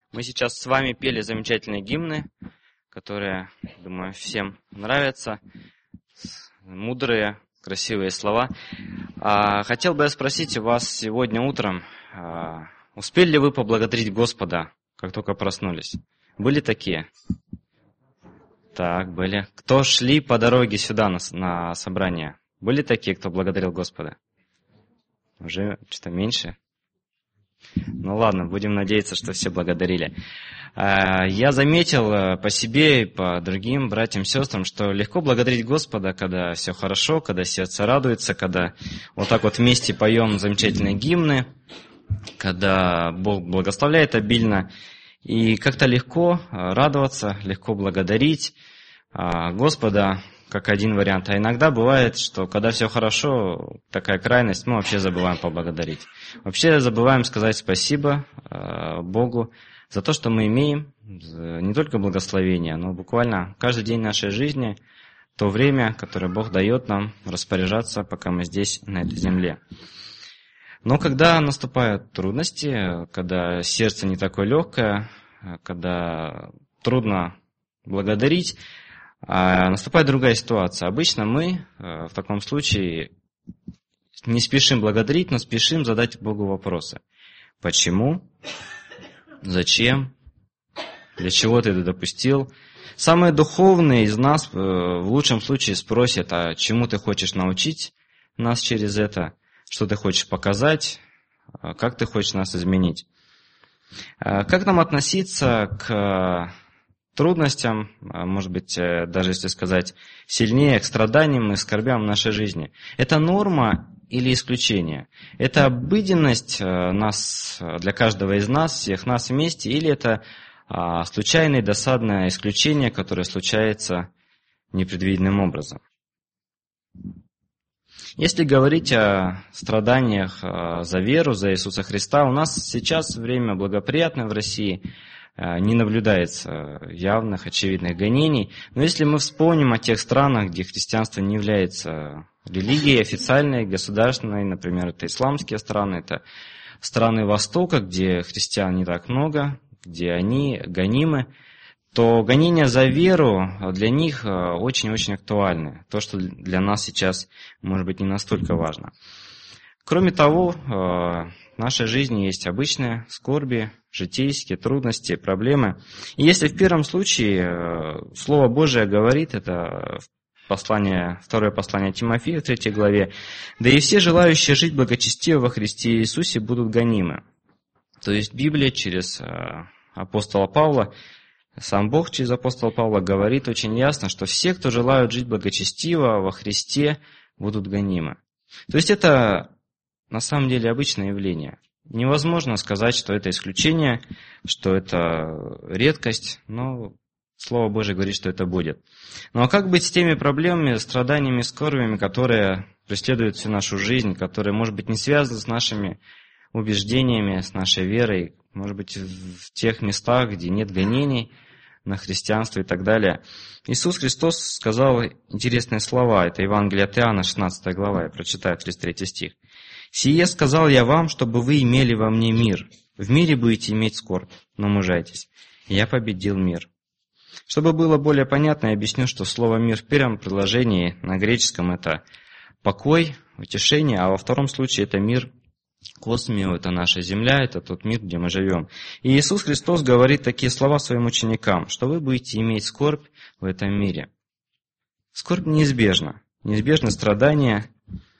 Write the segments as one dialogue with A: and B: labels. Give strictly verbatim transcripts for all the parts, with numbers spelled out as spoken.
A: Мы сейчас с вами пели замечательные гимны, которые, думаю, всем нравятся. Мудрые, красивые слова. А, хотел бы я спросить у вас сегодня утром, а, успели ли вы поблагодарить Господа, как только проснулись? Были такие? Так, были. Кто шли по дороге сюда на, на собрание? Были такие, кто благодарил Господа? Уже что-то меньше? Ну ладно, будем надеяться, что все благодарили. Я заметил по себе и по другим братьям и сестрам, что легко благодарить Господа, когда все хорошо, когда сердце радуется, когда вот так вот вместе поем замечательные гимны, когда Бог благословляет обильно. И как-то легко радоваться, легко благодарить Господа, как один вариант. А иногда бывает, что когда все хорошо, такая крайность, мы вообще забываем поблагодарить. Вообще забываем сказать спасибо э, Богу за то, что мы имеем, не только благословение, но буквально каждый день нашей жизни, то время, которое Бог дает нам распоряжаться, пока мы здесь, на этой земле. Но когда наступают трудности, когда сердце не такое легкое, когда трудно благодарить, А наступает другая ситуация. Обычно мы в таком случае не спешим благодарить, но спешим задать Богу вопросы. Почему? Зачем? Для чего ты это допустил? Самые духовные из нас в лучшем случае спросят, а чему ты хочешь научить нас через это? Что ты хочешь показать? Как ты хочешь нас изменить? Как нам относиться к трудностям, может быть, даже если сказать сильнее, к страданиям и скорбям в нашей жизни? Это норма или исключение? Это обыденность нас, для каждого из нас, всех нас вместе, или это случайное досадное исключение, которое случается непредвиденным образом? Если говорить о страданиях за веру, за Иисуса Христа, у нас сейчас время благоприятное в России, не наблюдается явных, очевидных гонений. Но если мы вспомним о тех странах, где христианство не является религией официальной, государственной, например, это исламские страны, это страны Востока, где христиан не так много, где они гонимы, то гонения за веру для них очень-очень актуальны. То, что для нас сейчас, может быть, не настолько важно. Кроме того, в нашей жизни есть обычные скорби, житейские трудности, проблемы. И если в первом случае Слово Божие говорит, это послание, второе послание Тимофею в третьей главе, да и все желающие жить благочестиво во Христе Иисусе будут гонимы. То есть Библия через апостола Павла, сам Бог через апостола Павла говорит очень ясно, что все, кто желают жить благочестиво во Христе, будут гонимы. То есть это на самом деле обычное явление. Невозможно сказать, что это исключение, что это редкость, но Слово Божие говорит, что это будет. Ну а как быть с теми проблемами, страданиями, скорбями, которые преследуют всю нашу жизнь, которые, может быть, не связаны с нашими убеждениями, с нашей верой, может быть, в тех местах, где нет гонений на христианство и так далее. Иисус Христос сказал интересные слова. Это Евангелие от Иоанна, шестнадцатая глава, я прочитаю тридцать третий стих. «Сие сказал я вам, чтобы вы имели во мне мир. В мире будете иметь скорбь, но мужайтесь. Я победил мир». Чтобы было более понятно, я объясню, что слово «мир» в первом предложении на греческом это покой, утешение, а во втором случае это мир космио, это наша земля, это тот мир, где мы живем. И Иисус Христос говорит такие слова своим ученикам, что вы будете иметь скорбь в этом мире. Скорбь неизбежна, неизбежны страдания.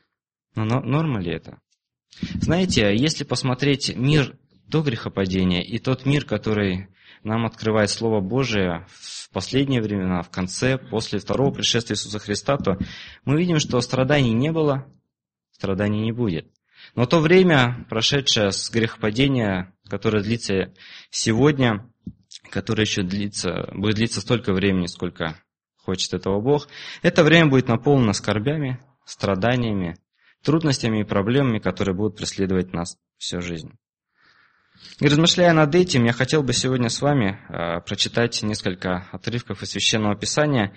A: Но норма ли это? Знаете, если посмотреть мир до грехопадения и тот мир, который нам открывает Слово Божие в последние времена, в конце, после второго пришествия Иисуса Христа, то мы видим, что страданий не было, страданий не будет. Но то время, прошедшее с грехопадения, которое длится сегодня, которое еще длится, будет длиться столько времени, сколько хочет этого Бог, это время будет наполнено скорбями, страданиями, трудностями и проблемами, которые будут преследовать нас всю жизнь. И размышляя над этим, я хотел бы сегодня с вами э, прочитать несколько отрывков из Священного Писания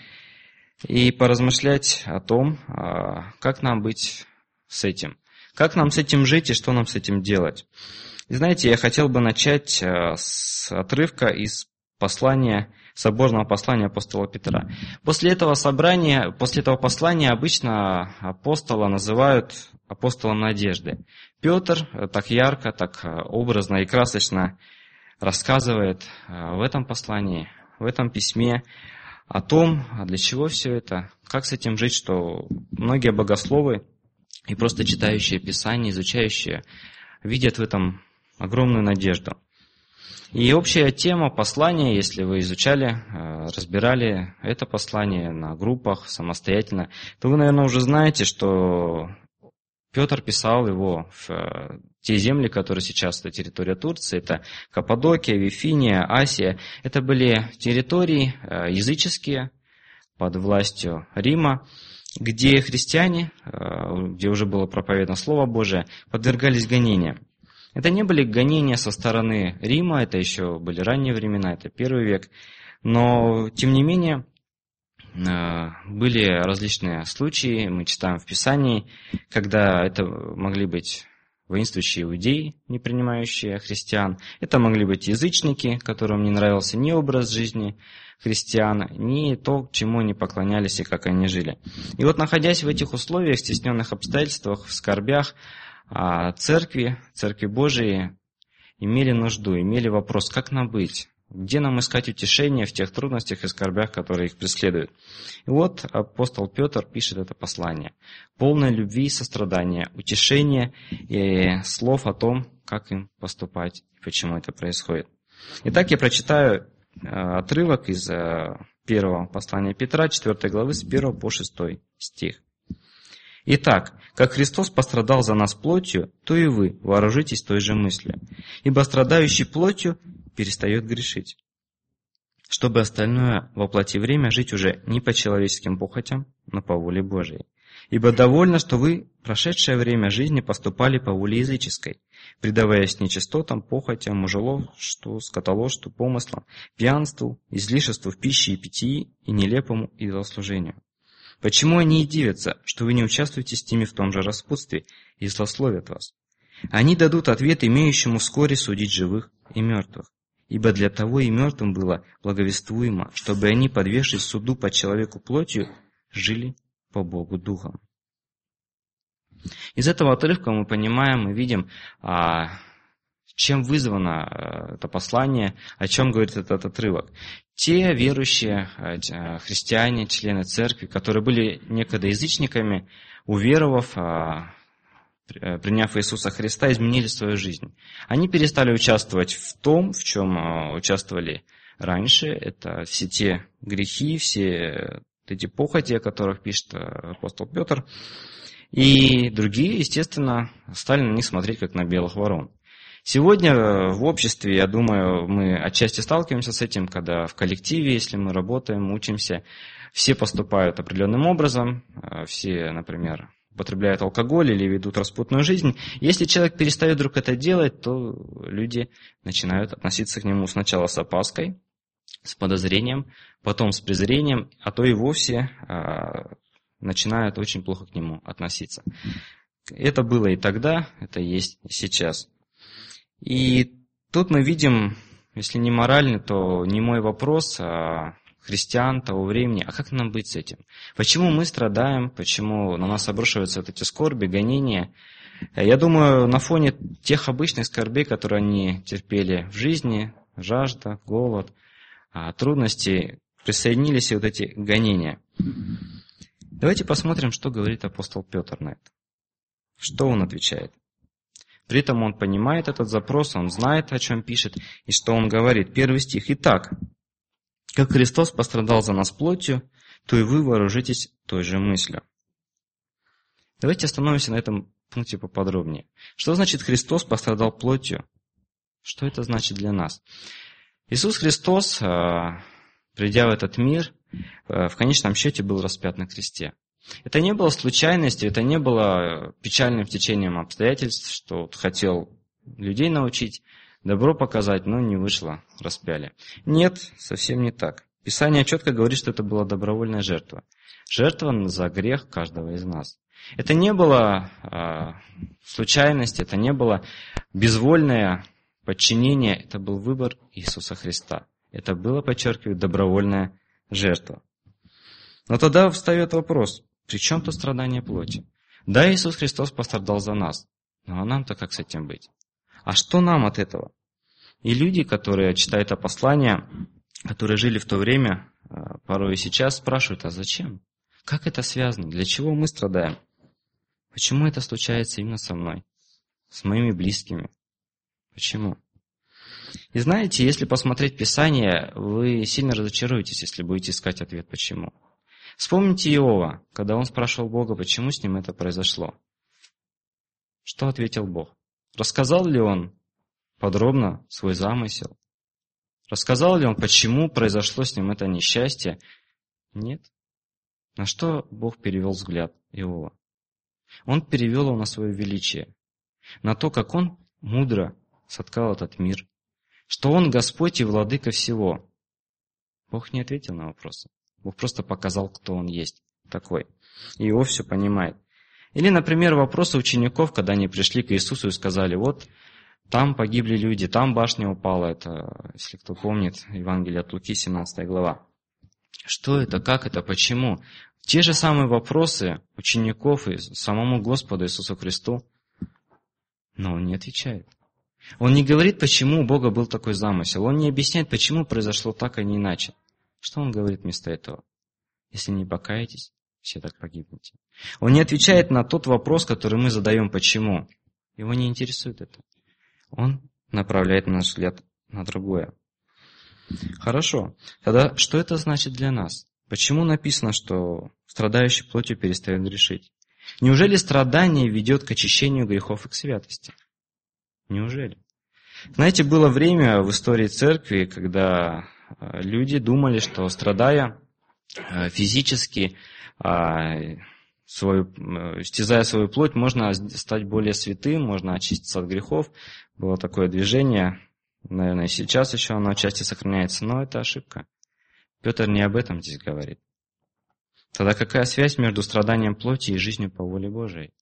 A: и поразмышлять о том, э, как нам быть с этим, как нам с этим жить и что нам с этим делать. И знаете, я хотел бы начать с отрывка из послания, соборного послания апостола Петра. После этого собрания, после этого послания обычно апостола называют апостолом надежды. Петр так ярко, так образно и красочно рассказывает в этом послании, в этом письме о том, для чего все это, как с этим жить, что многие богословы и просто читающие Писание, изучающие, видят в этом огромную надежду. И общая тема послания, если вы изучали, разбирали это послание на группах самостоятельно, то вы, наверное, уже знаете, что Петр писал его в те земли, которые сейчас это территория Турции, это Каппадокия, Вифиния, Асия. Это были территории языческие под властью Рима, где христиане, где уже было проповедано Слово Божие, подвергались гонениям. Это не были гонения со стороны Рима, это еще были ранние времена, это первый век, но тем не менее были различные случаи, мы читаем в Писании, когда это могли быть воинствующие иудеи, не принимающие христиан, это могли быть язычники, которым не нравился ни образ жизни христиан, ни то, чему они поклонялись и как они жили. И вот, находясь в этих условиях, стесненных обстоятельствах, в скорбях, церкви, церкви Божией имели нужду, имели вопрос, как нам быть, где нам искать утешение в тех трудностях и скорбях, которые их преследуют. И вот апостол Петр пишет это послание, полное любви и сострадания, утешения и слов о том, как им поступать и почему это происходит. Итак, я прочитаю отрывок из первого послания Петра, четвёртой главы, с первого по шестой стих. «Итак, как Христос пострадал за нас плотью, то и вы вооружитесь той же мыслью. Ибо страдающий плотью перестает грешить, чтобы остальное во плоти время жить уже не по человеческим похотям, но по воле Божией. Ибо довольно, что вы прошедшее время жизни поступали по воле языческой, предаваясь нечистотам, похотям, мужеложству, скотоложству, помыслам, пьянству, излишеству в пище и питьи и нелепому идолослужению. Почему они и дивятся, что вы не участвуете с ними в том же распутстве и злословят вас? Они дадут ответ имеющему вскоре судить живых и мертвых. Ибо для того и мертвым было благовествуемо, чтобы они, подвергшись суду по человеку плотью, жили по Богу духом». Из этого отрывка мы понимаем и видим, чем вызвано это послание, о чем говорит этот отрывок. Те верующие христиане, члены церкви, которые были некогда язычниками, уверовав, приняв Иисуса Христа, изменили свою жизнь. Они перестали участвовать в том, в чем участвовали раньше. Это все те грехи, все эти похоти, о которых пишет апостол Петр. И другие, естественно, стали на них смотреть, как на белых ворон. Сегодня в обществе, я думаю, мы отчасти сталкиваемся с этим, когда в коллективе, если мы работаем, учимся, все поступают определенным образом, все, например, употребляют алкоголь или ведут распутную жизнь. Если человек перестает вдруг это делать, то люди начинают относиться к нему сначала с опаской, с подозрением, потом с презрением, а то и вовсе а, начинают очень плохо к нему относиться. Это было и тогда, это есть и сейчас. И тут мы видим, если не моральный, то не мой вопрос, а христиан того времени, а как нам быть с этим? Почему мы страдаем, почему на нас обрушиваются вот эти скорби, гонения? Я думаю, на фоне тех обычных скорбей, которые они терпели в жизни, жажда, голод, трудности, присоединились и вот эти гонения. Давайте посмотрим, что говорит апостол Петр на это. Что он отвечает? При этом он понимает этот запрос, он знает, о чем пишет, и что он говорит. Первый стих. «Итак, как Христос пострадал за нас плотью, то и вы вооружитесь той же мыслью». Давайте остановимся на этом пункте поподробнее. Что значит Христос пострадал плотью? Что это значит для нас? Иисус Христос, придя в этот мир, в конечном счете был распят на кресте. Это не было случайностью, это не было печальным течением обстоятельств, что вот хотел людей научить, добро показать, но не вышло, распяли. Нет, совсем не так. Писание четко говорит, что это была добровольная жертва. Жертва за грех каждого из нас. Это не было а, случайность, это не было безвольное подчинение, это был выбор Иисуса Христа. Это было, подчеркиваю, добровольная жертва. Но тогда встает вопрос, при чем тут страдание плоти? Да, Иисус Христос пострадал за нас, но а нам-то как с этим быть? А что нам от этого? И люди, которые читают это послание, которые жили в то время, порой и сейчас, спрашивают, а зачем? Как это связано? Для чего мы страдаем? Почему это случается именно со мной? С моими близкими? Почему? И знаете, если посмотреть Писание, вы сильно разочаруетесь, если будете искать ответ «почему?». Вспомните Иова, когда он спрашивал Бога, почему с ним это произошло. Что ответил Бог? Рассказал ли он подробно свой замысел? Рассказал ли он, почему произошло с ним это несчастье? Нет. На что Бог перевел взгляд Иова? Он перевел его на свое величие, на то, как он мудро соткал этот мир, что он Господь и Владыка всего. Бог не ответил на вопросы. Бог просто показал, кто он есть такой. И Иов все понимает. Или, например, вопросы учеников, когда они пришли к Иисусу и сказали, вот, там погибли люди, там башня упала. Это, если кто помнит, Евангелие от Луки, семнадцатая глава. Что это, как это, почему? Те же самые вопросы учеников и самому Господу Иисусу Христу. Но он не отвечает. Он не говорит, почему у Бога был такой замысел. Он не объясняет, почему произошло так, а не иначе. Что он говорит вместо этого? Если не покаетесь, все так погибнете. Он не отвечает на тот вопрос, который мы задаем, почему. Его не интересует это. Он направляет наш взгляд на другое. Хорошо. Тогда что это значит для нас? Почему написано, что страдающий плотью перестает грешить? Неужели страдание ведет к очищению грехов и к святости? Неужели? Знаете, было время в истории церкви, когда люди думали, что страдая физически, свою, истязая свою плоть, можно стать более святым, можно очиститься от грехов. Было такое движение, наверное, и сейчас еще оно отчасти сохраняется, но это ошибка. Петр не об этом здесь говорит. Тогда какая связь между страданием плоти и жизнью по воле Божией?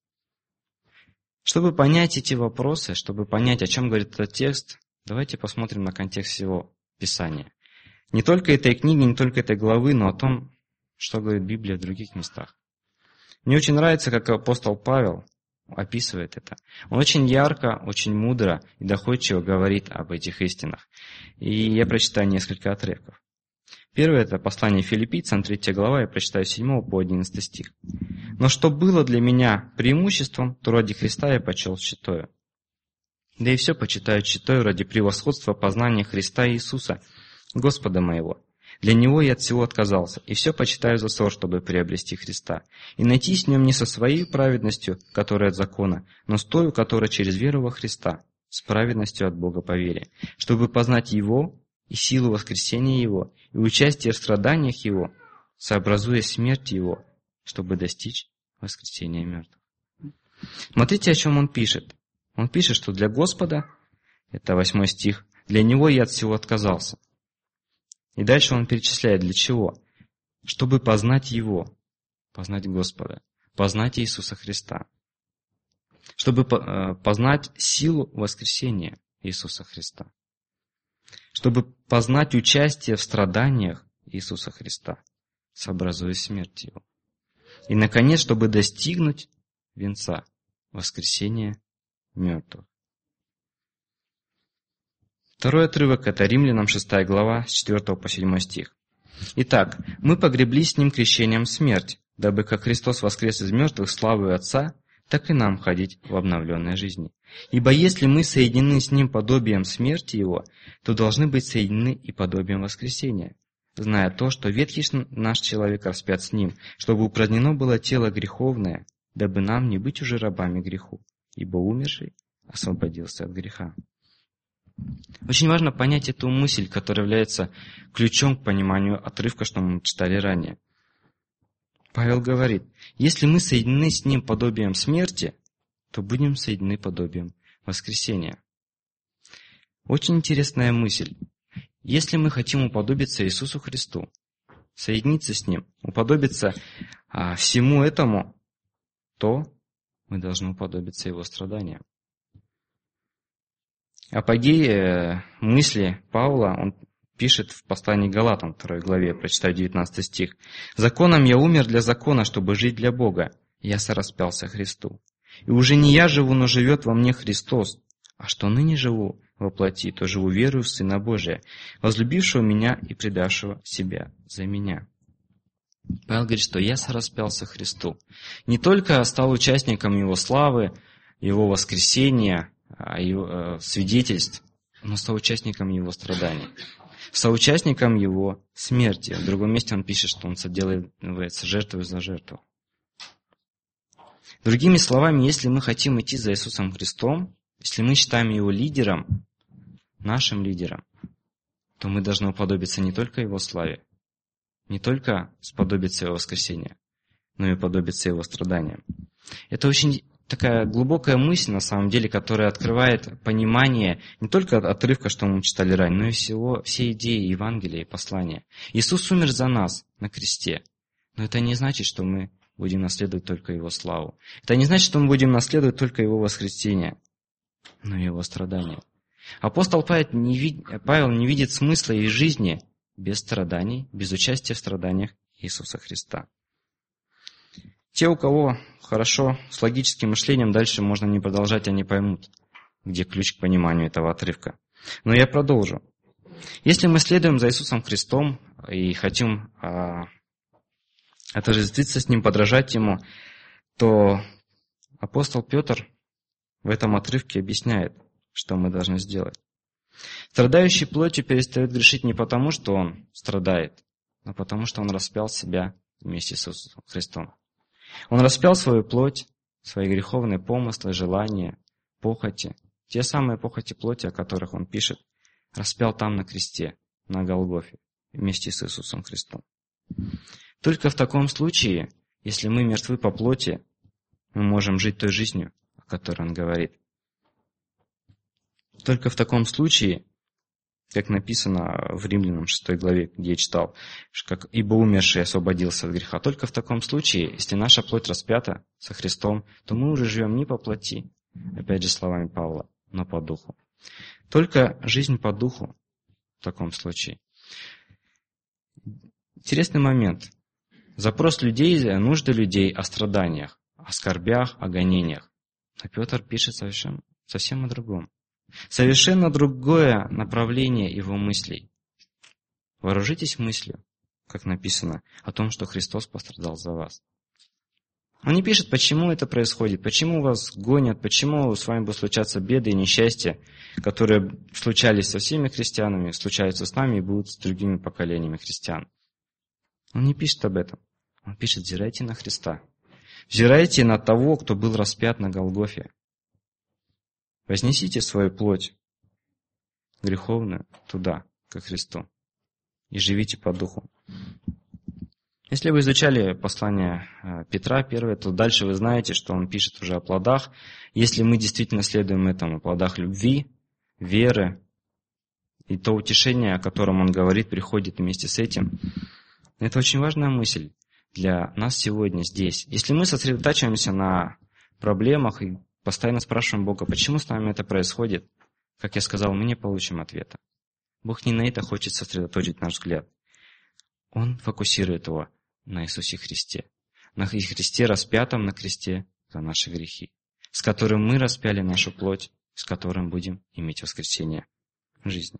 A: Чтобы понять эти вопросы, чтобы понять, о чем говорит этот текст, давайте посмотрим на контекст всего Писания. Не только этой книги, не только этой главы, но о том, что говорит Библия в других местах. Мне очень нравится, как апостол Павел описывает это. Он очень ярко, очень мудро и доходчиво говорит об этих истинах. И я прочитаю несколько отрывков. Первое – это послание Филиппийцам, третья глава, я прочитаю с седьмого по одиннадцатый стих. «Но что было для меня преимуществом, то ради Христа я почел считаю. Да и все почитаю считаю ради превосходства познания Христа Иисуса, Господа моего. Для Него я от всего отказался, и все почитаю за ссор, чтобы приобрести Христа, и найти с Нем не со своей праведностью, которая от закона, но с той, которая через веру во Христа, с праведностью от Бога по вере, чтобы познать Его и силу воскресения Его, и участие в страданиях Его, сообразуя смерть Его, чтобы достичь воскресения мертвых». Смотрите, о чем он пишет. Он пишет, что для Господа, это восьмой стих, для Него я от всего отказался. И дальше он перечисляет, для чего? Чтобы познать Его, познать Господа, познать Иисуса Христа. Чтобы познать силу воскресения Иисуса Христа. Чтобы познать участие в страданиях Иисуса Христа, сообразуя смерть Его. И, наконец, чтобы достигнуть венца, воскресения мертвых. Второй отрывок – это Римлянам шестая глава, с четвёртого по седьмой стих. «Итак, мы погребли с Ним крещением смерть, дабы как Христос воскрес из мертвых славою Отца, так и нам ходить в обновленной жизни. Ибо если мы соединены с Ним подобием смерти Его, то должны быть соединены и подобием воскресения, зная то, что ветхий наш человек распят с Ним, чтобы упразднено было тело греховное, дабы нам не быть уже рабами греху, ибо умерший освободился от греха». Очень важно понять эту мысль, которая является ключом к пониманию отрывка, что мы читали ранее. Павел говорит, если мы соединены с Ним подобием смерти, то будем соединены подобием воскресения. Очень интересная мысль. Если мы хотим уподобиться Иисусу Христу, соединиться с Ним, уподобиться а, всему этому, то мы должны уподобиться Его страданиям. Апогей мысли Павла он пишет в послании к Галатам, второй главе, прочитаю девятнадцатый стих. «Законом я умер для закона, чтобы жить для Бога. Я сораспялся Христу. И уже не я живу, но живет во мне Христос. А что ныне живу во плоти, то живу верою в Сына Божия, возлюбившего меня и предавшего себя за меня». Павел говорит, что я сораспялся Христу. Не только стал участником Его славы, Его воскресения, Его свидетельств, но стал участником Его страданий. Соучастником Его смерти. В другом месте он пишет, что он соделывается жертвой за жертву. Другими словами, если мы хотим идти за Иисусом Христом, если мы считаем Его лидером, нашим лидером, то мы должны уподобиться не только Его славе, не только сподобиться Его воскресения, но и уподобиться Его страданиям. Это очень такая глубокая мысль, на самом деле, которая открывает понимание не только отрывка, что мы читали ранее, но и всего, всей идеи Евангелия и послания. Иисус умер за нас на кресте, но это не значит, что мы будем наследовать только Его славу. Это не значит, что мы будем наследовать только Его воскресение, но и Его страдания. Апостол Павел не, вид... Павел не видит смысла и жизни без страданий, без участия в страданиях Иисуса Христа. Те, у кого хорошо с логическим мышлением, дальше можно не продолжать, они поймут, где ключ к пониманию этого отрывка. Но я продолжу. Если мы следуем за Иисусом Христом и хотим а, отождествиться с Ним, подражать Ему, то апостол Петр в этом отрывке объясняет, что мы должны сделать. Страдающий плотью перестает грешить не потому, что он страдает, но потому, что он распял себя вместе с Иисусом Христом. Он распял свою плоть, свои греховные помыслы, желания, похоти, те самые похоти плоти, о которых он пишет, распял там на кресте, на Голгофе, вместе с Иисусом Христом. Только в таком случае, если мы мертвы по плоти, мы можем жить той жизнью, о которой он говорит. Только в таком случае, как написано в Римлянам шестой главе, где я читал, как «Ибо умерший освободился от греха». Только в таком случае, если наша плоть распята со Христом, то мы уже живем не по плоти, опять же словами Павла, но по духу. Только жизнь по духу в таком случае. Интересный момент. Запрос людей, нужды людей о страданиях, о скорбях, о гонениях. А Петр пишет совсем, совсем о другом. Совершенно другое направление его мыслей. Вооружитесь мыслью, как написано, о том, что Христос пострадал за вас. Он не пишет, почему это происходит, почему вас гонят, почему с вами будут случаться беды и несчастья, которые случались со всеми христианами, случаются с нами и будут с другими поколениями христиан. Он не пишет об этом. Он пишет, взирайте на Христа. Взирайте на того, кто был распят на Голгофе. Вознесите свою плоть греховную туда, ко Христу, и живите по духу. Если вы изучали послание Петра первое, то дальше вы знаете, что он пишет уже о плодах. Если мы действительно следуем этому, о плодах любви, веры, и то утешение, о котором он говорит, приходит вместе с этим. Это очень важная мысль для нас сегодня здесь. Если мы сосредотачиваемся на проблемах и постоянно спрашиваем Бога, почему с нами это происходит, как я сказал, мы не получим ответа. Бог не на это хочет сосредоточить наш взгляд. Он фокусирует его на Иисусе Христе. На Христе, распятом на кресте за наши грехи, с которым мы распяли нашу плоть, с которым будем иметь воскресение жизни.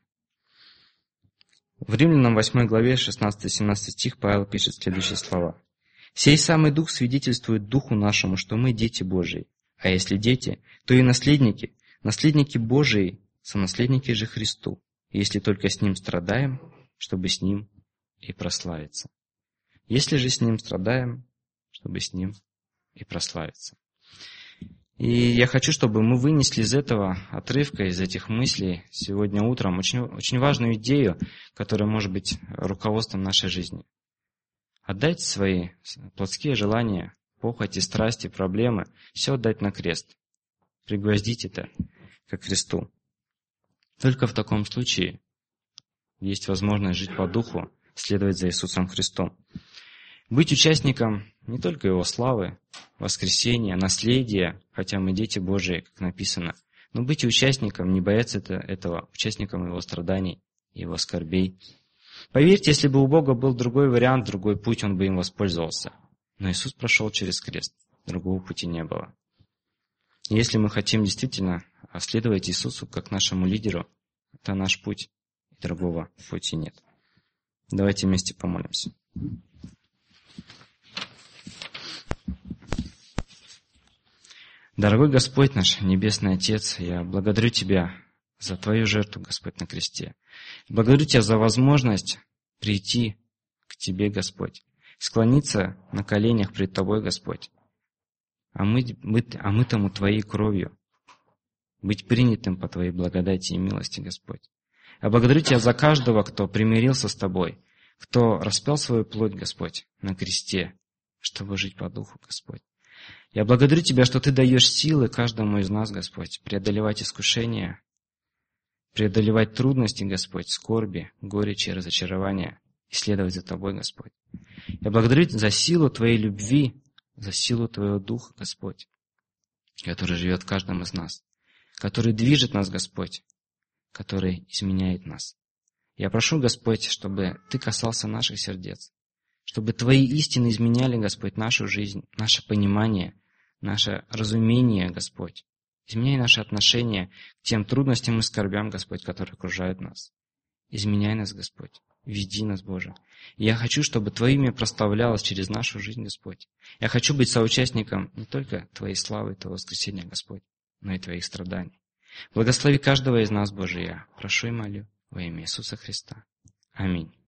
A: В Римлянам восьмой главе шестнадцатый-семнадцатый стих Павел пишет следующие слова. «Сей самый Дух свидетельствует Духу нашему, что мы дети Божии. А если дети, то и наследники, наследники Божии, сонаследники же Христу, если только с Ним страдаем, чтобы с Ним и прославиться». Если же с Ним страдаем, чтобы с Ним и прославиться. И я хочу, чтобы мы вынесли из этого отрывка, из этих мыслей сегодня утром очень, очень важную идею, которая может быть руководством нашей жизни. Отдать свои плотские желания, похоти, страсти, проблемы, все отдать на крест. Пригвоздить это ко кресту. Только в таком случае есть возможность жить по духу, следовать за Иисусом Христом. Быть участником не только Его славы, воскресения, наследия, хотя мы дети Божии, как написано, но быть участником, не бояться это, этого, участником Его страданий, Его скорбей. Поверьте, если бы у Бога был другой вариант, другой путь, Он бы им воспользовался. Но Иисус прошел через крест, другого пути не было. И если мы хотим действительно следовать Иисусу как нашему лидеру, это наш путь, и другого пути нет. Давайте вместе помолимся. Дорогой Господь наш, Небесный Отец, я благодарю Тебя за Твою жертву, Господь, на кресте. Благодарю Тебя за возможность прийти к Тебе, Господь, склониться на коленях пред Тобой, Господь, а мы, быть омытому Твоей кровью, быть принятым по Твоей благодати и милости, Господь. Я благодарю Тебя за каждого, кто примирился с Тобой, кто распял свою плоть, Господь, на кресте, чтобы жить по духу, Господь. Я благодарю Тебя, что Ты даешь силы каждому из нас, Господь, преодолевать искушения, преодолевать трудности, Господь, скорби, горечи, разочарования и следовать за Тобой, Господь. Я благодарю Тебя за силу Твоей любви, за силу Твоего Духа, Господь, который живет в каждом из нас, который движет нас, Господь, который изменяет нас. Я прошу, Господь, чтобы Ты касался наших сердец, чтобы Твои истины изменяли, Господь, нашу жизнь, наше понимание, наше разумение, Господь. Изменяй наши отношения к тем трудностям и скорбям, Господь, которые окружают нас. Изменяй нас, Господь. Веди нас, Боже. И я хочу, чтобы Твое имя прославлялось через нашу жизнь, Господь. Я хочу быть соучастником не только Твоей славы, Твоего воскресения, Господь, но и Твоих страданий. Благослови каждого из нас, Боже, я прошу и молю во имя Иисуса Христа. Аминь.